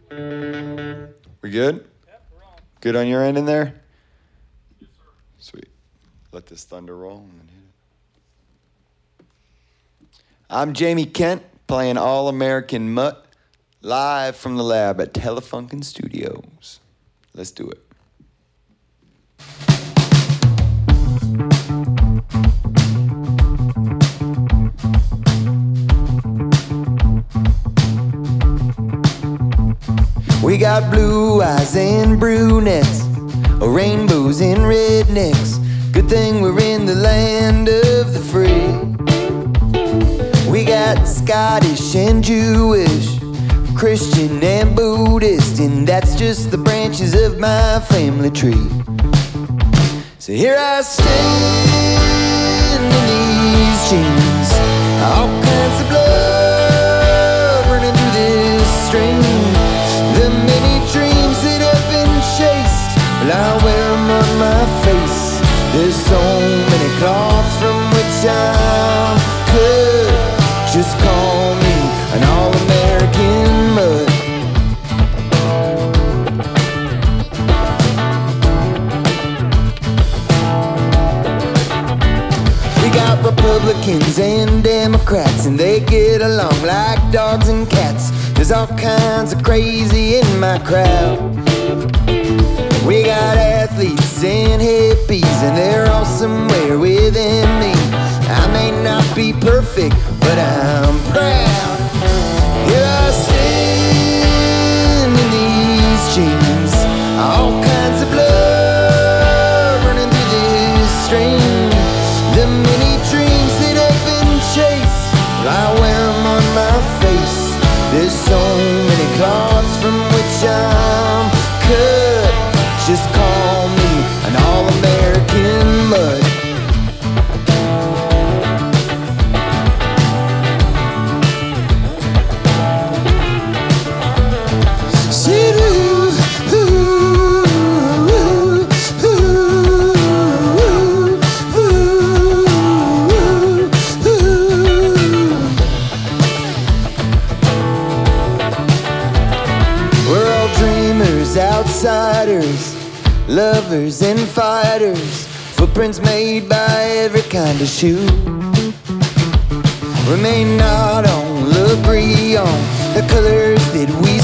We good? Yep, we're on. Good on your end in there? Yes, sir. Sweet. Let this thunder roll and then hit it. I'm Jamie Kent, playing All-American Mutt, live from the lab at Telefunken Studios. Let's do it. We got blue eyes and brunettes, rainbows and rednecks. Good thing we're in the land of the free. We got Scottish and Jewish, Christian and Buddhist, and that's just the branches of my family tree. So here I stand in these jeans, all kinds of blood running through this stream. The many dreams that have been chased, well, I wear them on my face. There's so many cloths from which I'm cut. Just call me an all-American mud. We got Republicans and Democrats, and they get along like dogs and cats. There's all kinds of crazy in my crowd. We got athletes and hippies, and they're all somewhere within me. I may not be perfect, but I'm proud. Here I stand in these jeans, all kinds of blood running through this stream. The many dreams that have been chased, well, I wear them on my face. There's so many cloths from which I'm cut. Just call me an all-American mud. Outsiders, lovers and fighters, footprints made by every kind of shoe. We may not all agree on the colors that we